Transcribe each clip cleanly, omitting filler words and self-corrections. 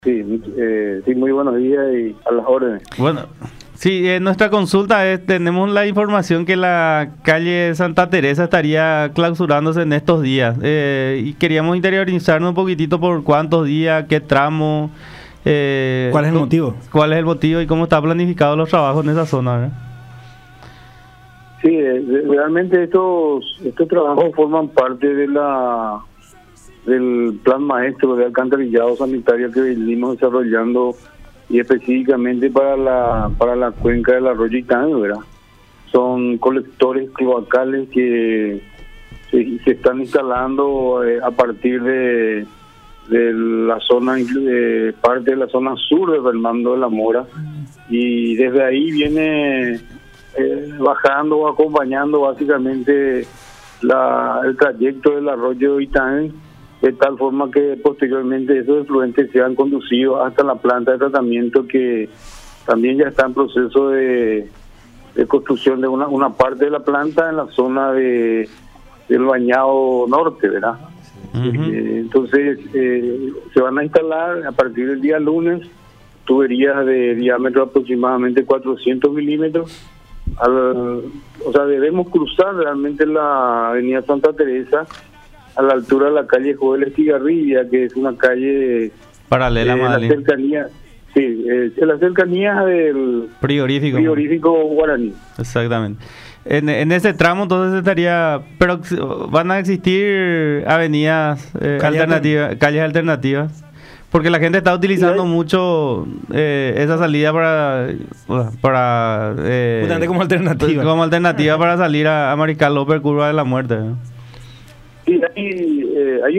Sí, sí, muy buenos días y a las órdenes. Bueno, sí, nuestra consulta es, tenemos la información que la calle Santa Teresa estaría clausurándose en estos días y queríamos interiorizarnos un poquitito por cuántos días, qué tramo. ¿Cuál es el motivo? ¿Cuál es el motivo y cómo está planificado los trabajos en esa zona, ¿verdad? Sí, realmente estos trabajos forman parte de del plan maestro de alcantarillado sanitario que venimos desarrollando y específicamente para la cuenca del arroyo Itaén, ¿verdad? Son colectores cloacales que se están instalando a partir de la zona, parte de la zona sur de Fernando de la Mora, y desde ahí viene bajando o acompañando básicamente el trayecto del arroyo Itaén, de tal forma que posteriormente esos efluentes sean conducidos hasta la planta de tratamiento, que también ya está en proceso de construcción de una parte de la planta en la zona del bañado norte, ¿verdad? Entonces se van a instalar a partir del día lunes tuberías de diámetro aproximadamente 400 milímetros. O sea, debemos cruzar realmente la avenida Santa Teresa a la altura de la calle Joel Estigarribia, que es una calle paralela a la cercanía, sí, en la cercanía del frigorífico Guaraní. Exactamente. En ese tramo entonces estaría, pero van a existir avenidas alternativas, calles alternativas, porque la gente está utilizando mucho esa salida para como alternativa para salir a Mariscal López, Curva de la Muerte, ¿no? Sí, hay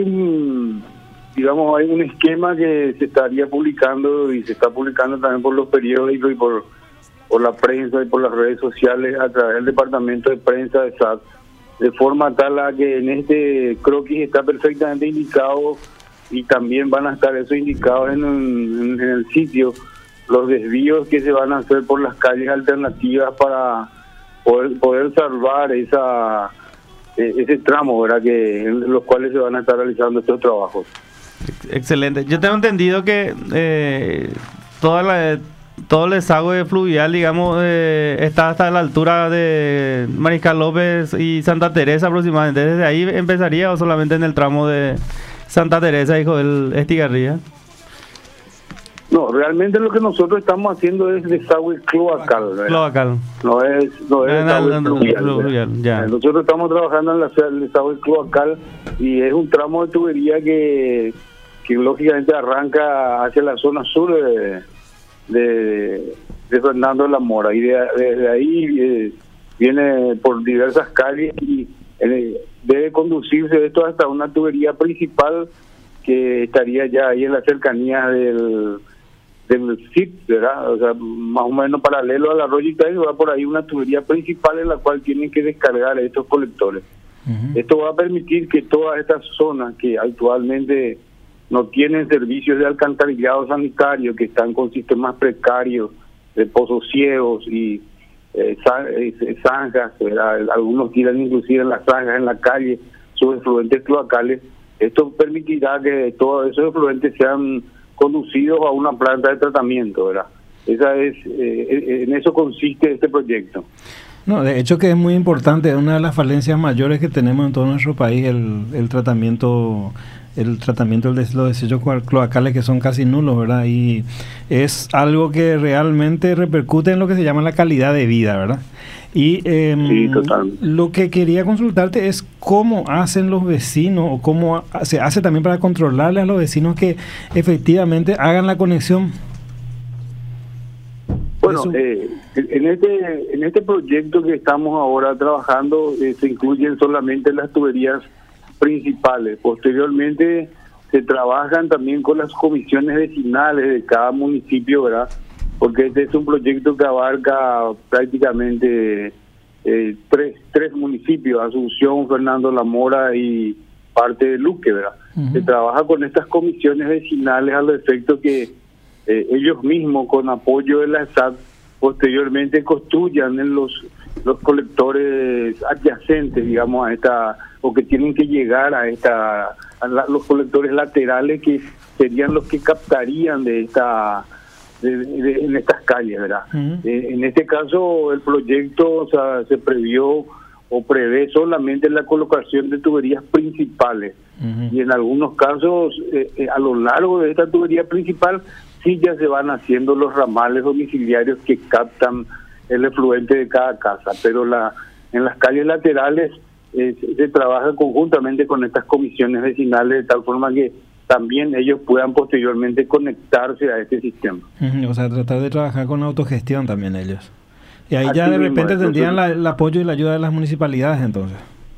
un esquema que se estaría publicando y se está publicando también por los periódicos y por la prensa y por las redes sociales a través del departamento de prensa de SAT, de forma tal a que en este croquis está perfectamente indicado, y también van a estar eso indicados en el sitio, los desvíos que se van a hacer por las calles alternativas para poder salvar ese tramo, ¿verdad?, que en los cuales se van a estar realizando estos trabajos. Excelente. Yo tengo entendido que todo el desagüe fluvial, digamos, está hasta la altura de Mariscal López y Santa Teresa aproximadamente. ¿Desde ahí empezaría o solamente en el tramo de Santa Teresa y Joel Estigarribia? No, realmente lo que nosotros estamos haciendo es desagüe cloacal, ¿verdad? Cloacal. No es desagüe fluvial. Ya. Nosotros estamos trabajando en el desagüe cloacal, y es un tramo de tubería que lógicamente arranca hacia la zona sur de Fernando de la Mora, y desde ahí viene por diversas calles y debe conducirse esto hasta una tubería principal que estaría ya ahí en la cercanía del SIT, ¿verdad? O sea, más o menos paralelo al arroyo Itaén, va por ahí una tubería principal en la cual tienen que descargar estos colectores. Esto va a permitir que todas estas zonas que actualmente no tienen servicios de alcantarillado sanitario, que están con sistemas precarios de pozos ciegos y zanjas, ¿verdad? Algunos tiran inclusive en las zanjas en la calle sus efluentes cloacales. Esto permitirá que todos esos efluentes sean conducidos a una planta de tratamiento, ¿verdad? En eso consiste este proyecto. No, de hecho que es muy importante, es una de las falencias mayores que tenemos en todo nuestro país, el tratamiento de los desechos cloacales, que son casi nulos, ¿verdad? Y es algo que realmente repercute en lo que se llama la calidad de vida, ¿verdad? Y sí, totalmente. Lo que quería consultarte es cómo hacen los vecinos, o cómo se hace también para controlarle a los vecinos que efectivamente hagan la conexión. Bueno, en este proyecto que estamos ahora trabajando se incluyen solamente las tuberías principales. Posteriormente se trabajan también con las comisiones vecinales de cada municipio, ¿verdad? Porque este es un proyecto que abarca prácticamente tres municipios: Asunción, Fernando de la Mora y parte de Luque, ¿verdad? Se trabaja con estas comisiones vecinales al efecto que ellos mismos, con apoyo de la SAT, posteriormente construyan en los colectores adyacentes, digamos, a esta, o que tienen que llegar a los colectores laterales que serían los que captarían en estas calles, ¿verdad? En este caso, el proyecto se previó o prevé solamente la colocación de tuberías principales. Y en algunos casos, a lo largo de esta tubería principal, sí ya se van haciendo los ramales domiciliarios que captan el efluente de cada casa, pero en las calles laterales se trabaja conjuntamente con estas comisiones vecinales de tal forma que también ellos puedan posteriormente conectarse a este sistema. O sea, tratar de trabajar con autogestión también ellos. Y ahí así ya de repente tendrían el apoyo y la ayuda de las municipalidades, entonces.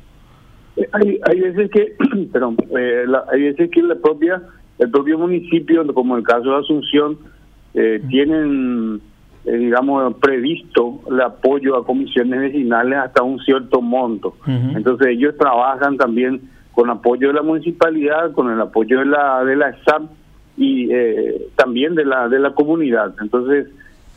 Hay veces que, perdón, hay veces que el propio municipio, como el caso de Asunción, tienen, digamos, previsto el apoyo a comisiones vecinales hasta un cierto monto. Entonces ellos trabajan también con apoyo de la municipalidad, con el apoyo de la ESAP y también de la comunidad. Entonces,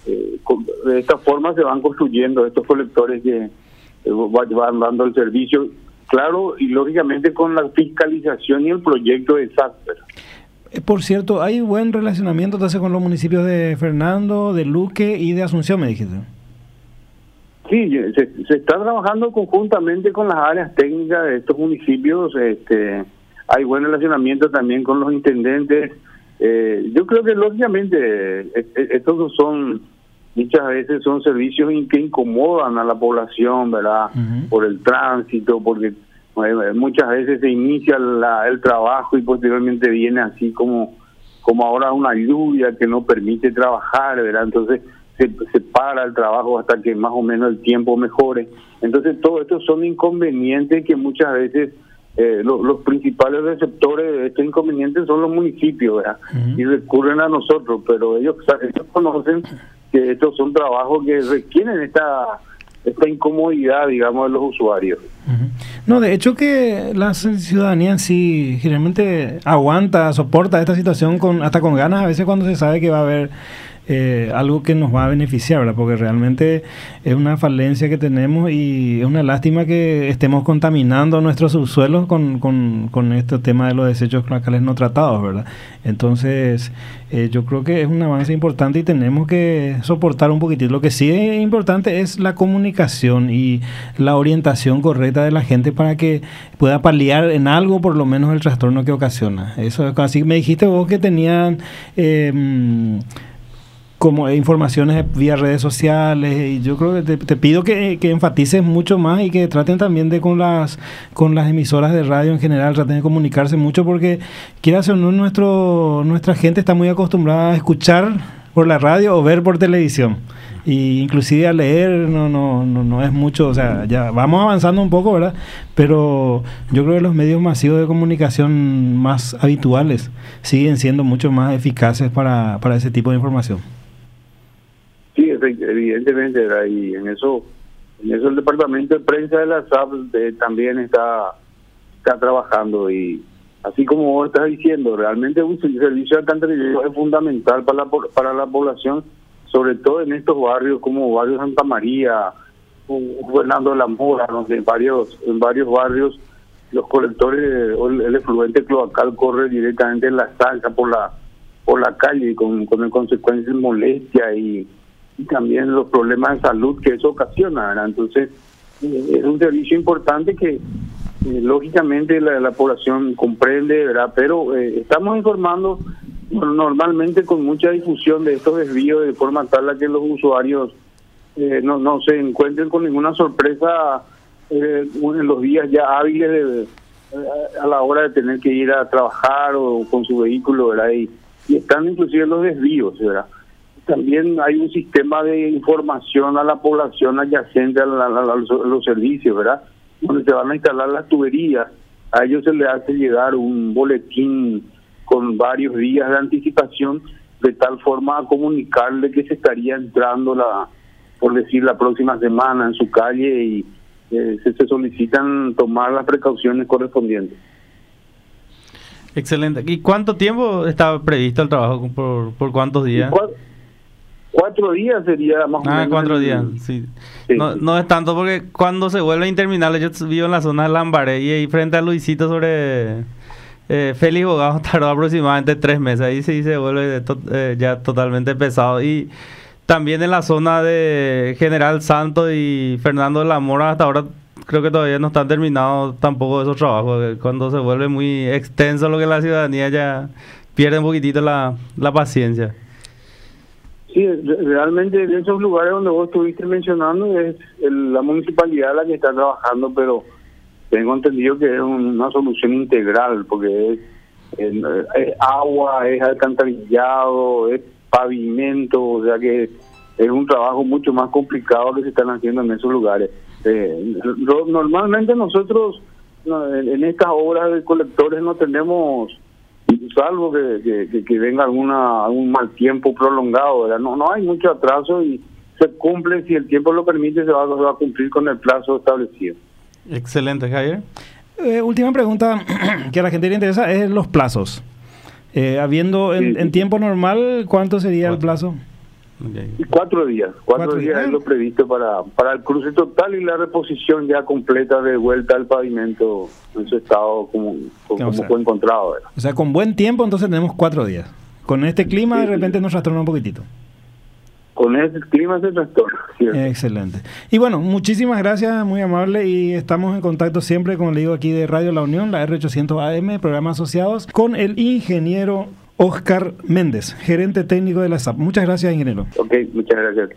de esta forma se van construyendo estos colectores que van dando el servicio, claro, y lógicamente con la fiscalización y el proyecto de ESAP. Por cierto, ¿hay buen relacionamiento entonces con los municipios de Fernando, de Luque y de Asunción, me dijiste? Sí, se está trabajando conjuntamente con las áreas técnicas de estos municipios. Hay buen relacionamiento también con los intendentes. Yo creo que lógicamente estos muchas veces son servicios que incomodan a la población, ¿verdad? Por el tránsito, porque muchas veces se inicia el trabajo y posteriormente viene así como ahora una lluvia que no permite trabajar, ¿verdad? Entonces se para el trabajo hasta que más o menos el tiempo mejore. Entonces todos estos son inconvenientes que muchas veces los principales receptores de estos inconvenientes son los municipios, ¿verdad? Y recurren a nosotros, pero ellos conocen que estos son trabajos que requieren esta incomodidad, digamos, de los usuarios. No, de hecho que la ciudadanía en sí generalmente aguanta, soporta esta situación hasta con ganas, a veces cuando se sabe que va a haber algo que nos va a beneficiar, ¿verdad? Porque realmente es una falencia que tenemos y es una lástima que estemos contaminando nuestros subsuelos con este tema de los desechos cloacales no tratados, ¿verdad? Entonces, yo creo que es un avance importante y tenemos que soportar un poquitito. Lo que sí es importante es la comunicación y la orientación correcta de la gente para que pueda paliar en algo por lo menos el trastorno que ocasiona. Eso, así me dijiste vos que tenían como informaciones vía redes sociales, y yo creo que te pido que enfatices mucho más y que traten también de con las emisoras de radio en general, traten de comunicarse mucho, porque quieras o no, nuestra gente está muy acostumbrada a escuchar por la radio o ver por televisión, y inclusive a leer no es mucho, o sea, ya vamos avanzando un poco, ¿verdad? Pero yo creo que los medios masivos de comunicación más habituales siguen siendo mucho más eficaces para ese tipo de información. Sí, evidentemente, y en eso el departamento de prensa de la SAP también está trabajando, y así como vos estás diciendo, realmente un servicio de alcantarillado es fundamental para la población, sobre todo en estos barrios como Barrio Santa María, Fernando de la Mora, donde en varios barrios los colectores o el efluente cloacal corre directamente en la zanja por la calle con consecuencias de molestia y también los problemas de salud que eso ocasiona, ¿verdad? Entonces es un servicio importante que lógicamente la población comprende, ¿verdad? Pero estamos informando normalmente con mucha difusión de estos desvíos de forma tal a que los usuarios no se encuentren con ninguna sorpresa en los días ya hábiles a la hora de tener que ir a trabajar o con su vehículo, ¿verdad? Y están inclusive los desvíos, ¿verdad? También hay un sistema de información a la población adyacente a los servicios, ¿verdad? Donde se van a instalar las tuberías. A ellos se les hace llegar un boletín con varios días de anticipación, de tal forma a comunicarle que se estaría entrando la próxima semana en su calle, y se solicitan tomar las precauciones correspondientes. Excelente. ¿Y cuánto tiempo está previsto el trabajo? ¿Por cuántos días? 4 días sería más o menos. 4 días, sí. No es tanto, porque cuando se vuelve interminable, yo vivo en la zona de Lambaré y ahí frente a Luisito Félix Bogado tardó aproximadamente 3 meses. Ahí sí se vuelve ya totalmente pesado. Y también en la zona de General Santos y Fernando de la Mora, hasta ahora creo que todavía no están terminados tampoco esos trabajos. Cuando se vuelve muy extenso lo que la ciudadanía ya pierde un poquitito la paciencia. Sí, realmente en esos lugares donde vos estuviste mencionando es la municipalidad la que está trabajando, pero tengo entendido que es una solución integral, porque es agua, es alcantarillado, es pavimento, o sea que es un trabajo mucho más complicado que se están haciendo en esos lugares. Normalmente nosotros en estas obras de colectores no tenemos, salvo que venga algún mal tiempo prolongado, ¿verdad? No hay mucho atraso y se cumple, si el tiempo lo permite, se va a cumplir con el plazo establecido. Excelente, Javier. Última pregunta que a la gente le interesa es los plazos. Habiendo en tiempo normal, ¿cuánto sería el plazo? Okay. 4 días. 4 días es lo previsto para el cruce total y la reposición ya completa de vuelta al pavimento en su estado como fue encontrado, ¿verdad? O sea, con buen tiempo entonces tenemos 4 días. Con este clima de repente nos trastorna un poquitito. Con ese clima se trastorna, ¿cierto? Excelente. Y bueno, muchísimas gracias, muy amable, y estamos en contacto siempre, como le digo, aquí de Radio La Unión, la R800 AM, programas asociados, con el ingeniero Oscar Méndez, gerente técnico de la SAP. Muchas gracias, ingeniero. Ok, muchas gracias.